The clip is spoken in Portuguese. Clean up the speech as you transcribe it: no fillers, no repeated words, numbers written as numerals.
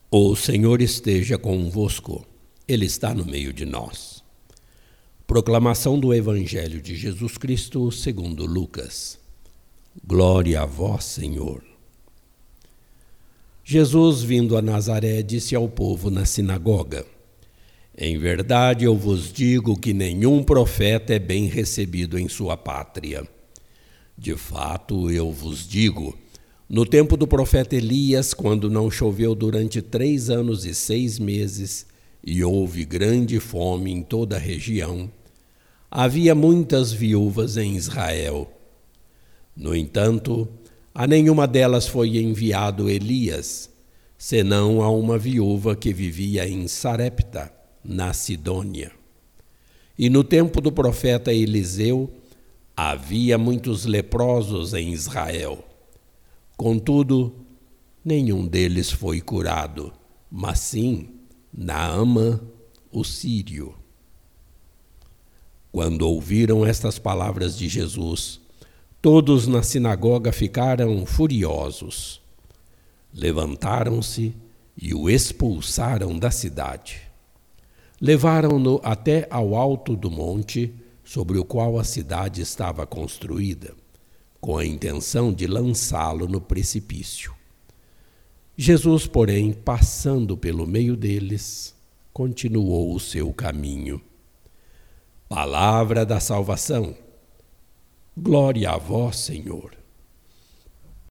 O Senhor esteja convosco, Ele está no meio de nós. Proclamação do Evangelho de Jesus Cristo segundo Lucas. Glória a vós, Senhor. Jesus, vindo a Nazaré, disse ao povo na sinagoga: Em verdade eu vos digo que nenhum profeta é bem recebido em sua pátria. De fato, eu vos digo, no tempo do profeta Elias, quando não choveu durante 3 anos e 6 meses, e houve grande fome em toda a região, havia muitas viúvas em Israel. No entanto, a nenhuma delas foi enviado Elias, senão a uma viúva que vivia em Sarepta, na Sidônia. E no tempo do profeta Eliseu, havia muitos leprosos em Israel. Contudo, nenhum deles foi curado, mas sim Naamã, o sírio. Quando ouviram estas palavras de Jesus, todos na sinagoga ficaram furiosos. Levantaram-se e o expulsaram da cidade. Levaram-no até ao alto do monte, sobre o qual a cidade estava construída, com a intenção de lançá-lo no precipício. Jesus, porém, passando pelo meio deles, continuou o seu caminho. Palavra da salvação. Glória a vós, Senhor.